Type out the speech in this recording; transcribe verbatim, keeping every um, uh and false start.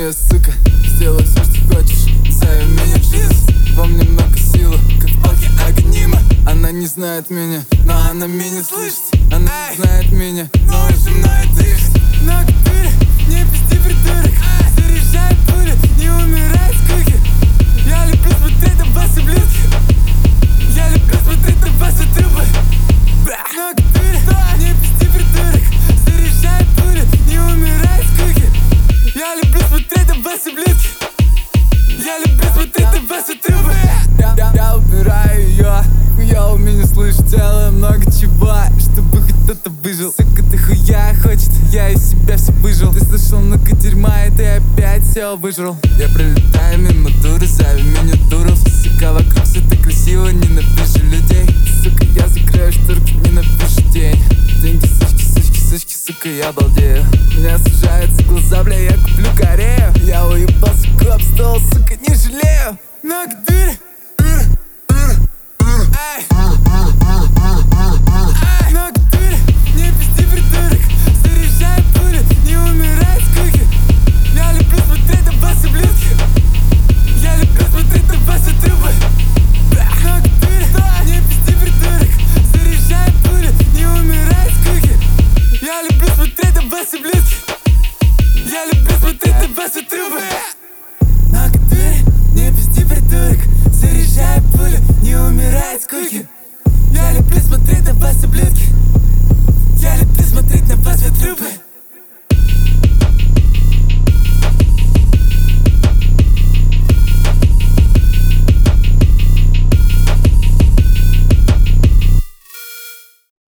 нее, сука. Сделай все, что хочешь, зови меня Jesus. Во мне много силы, как в палке огнима. Она не знает меня, но она меня слышит. Она не знает меня, но уже мною дышит. Много пыли, не пизди, придурок. Заряжай пули, не умирай с скуки. Я люблю смотреть на вас, ублюдки. Я люблю смотреть на вас, трубы. Много пыли, не пизди, придурок. Заряжай пули, не умирай с скуки. Я люблю смотреть на вас, ублюдки. Я люблю смотреть на вас, трубы. Я, я, я убираю ее, хуёво меня слышит. Делаю много чего, чтобы хоть кто-то выжил. Сука, ты хуя хочет, я из себя все выжил. Ты слышал много дерьма, и ты опять все выжрал. Я пролетаю мимо дуры, зови меня дуров. Сука, вокруг все так красиво, ненавижу людей. Сука, я закрою шторки, ненавижу день. Деньги, сучки, сучки, сучки, сука, я балдею. Меня сужаются глаза, бля, я куплю Корею. Я уебался, коп, стол, сука, не жалею. Много дури. Эй.